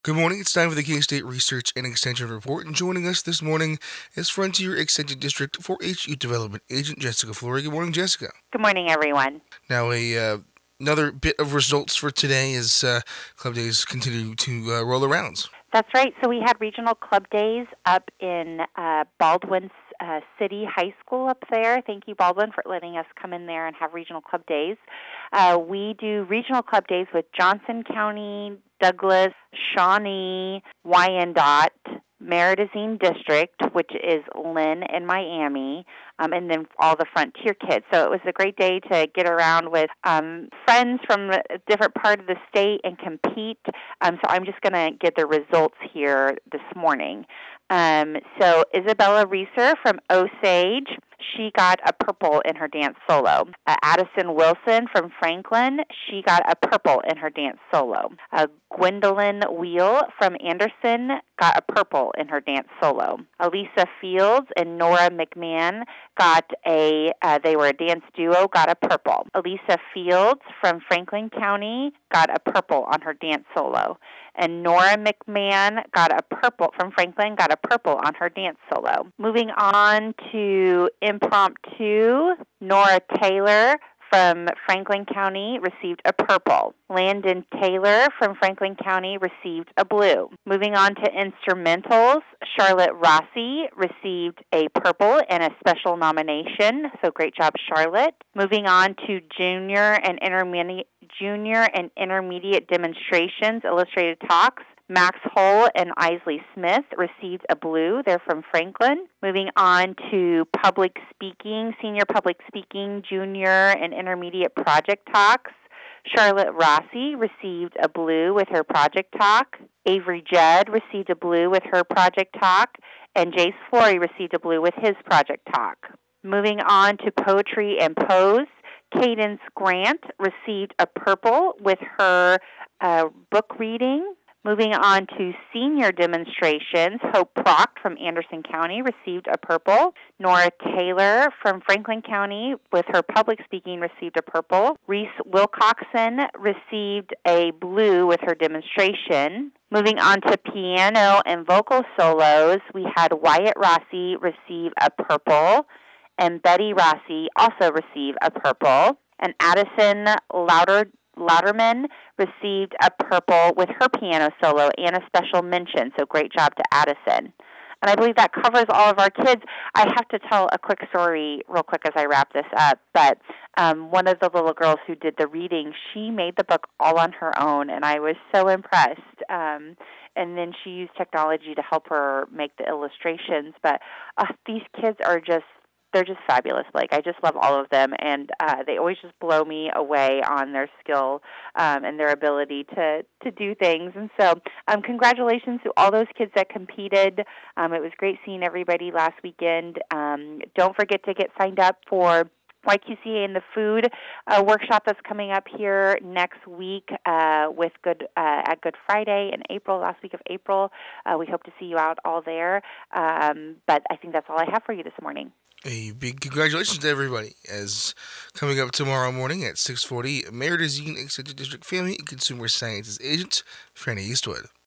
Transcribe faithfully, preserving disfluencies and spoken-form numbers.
Good morning. It's time for the K-State Research and Extension Report, and joining us this morning is Frontier Extension District four H Youth Development Agent Jessica Flory. Good morning, Jessica. Good morning, everyone. Now, a uh, another bit of results for today as uh, club days continue to uh, roll around. That's right. So we had regional club days up in uh, Baldwin uh, City High School up there. Thank you, Baldwin, for letting us come in there and have regional club days. Uh, we do regional club days with Johnson County, Douglas, Shawnee, Wyandotte, Meridazine District, which is Lynn and Miami, um, and then all the Frontier kids. So it was a great day to get around with um, friends from a different part of the state and compete. Um, so I'm just going to get the results here this morning. Um, so Isabella Reeser from Osage, she got a purple in her dance solo. Uh, Addison Wilson from Franklin, she got a purple in her dance solo. Uh, Gwendolyn Wheel from Anderson got a purple in her dance solo. Elisa Fields and Nora McMahon got a, uh, they were a dance duo, got a purple. Elisa Fields from Franklin County got a purple on her dance solo. And Nora McMahon got a purple, from Franklin, got a purple on her dance solo. Moving on to impromptu, Nora Taylor from Franklin County received a purple. Landon Taylor from Franklin County received a blue. Moving on to instrumentals, Charlotte Rossi received a purple and a special nomination, so great job, Charlotte. Moving on to junior and intermediate junior and intermediate demonstrations, illustrated talks. Max Hull and Isley Smith received a blue. They're from Franklin. Moving on to public speaking, senior public speaking, junior and intermediate project talks. Charlotte Rossi received a blue with her project talk. Avery Judd received a blue with her project talk. And Jace Flory received a blue with his project talk. Moving on to poetry and prose, Cadence Grant received a purple with her uh, book reading. Moving on to senior demonstrations, Hope Proct from Anderson County received a purple. Nora Taylor from Franklin County with her public speaking received a purple. Reese Wilcoxon received a blue with her demonstration. Moving on to piano and vocal solos, we had Wyatt Rossi receive a purple, and Betty Rossi also receive a purple. And Addison Louder Louderman received a purple with her piano solo and a special mention, so great job to Addison. And I believe that covers all of our kids. I have to tell a quick story real quick as I wrap this up, but um, one of the little girls who did the reading, she made the book all on her own, and I was so impressed. Um, and then she used technology to help her make the illustrations, but uh, these kids are just they're just fabulous. Like, I just love all of them, and uh, they always just blow me away on their skill um, and their ability to, to do things. And so um, congratulations to all those kids that competed. Um, it was great seeing everybody last weekend. Um, don't forget to get signed up for Y Q C A and the food uh, workshop that's coming up here next week uh, with Good uh, at Good Friday in April, last week of April. Uh, we hope to see you out all there. Um, but I think that's all I have for you this morning. A big congratulations to everybody as coming up tomorrow morning at six forty, Meridazine Extension District Family and Consumer Sciences Agent Franny Eastwood.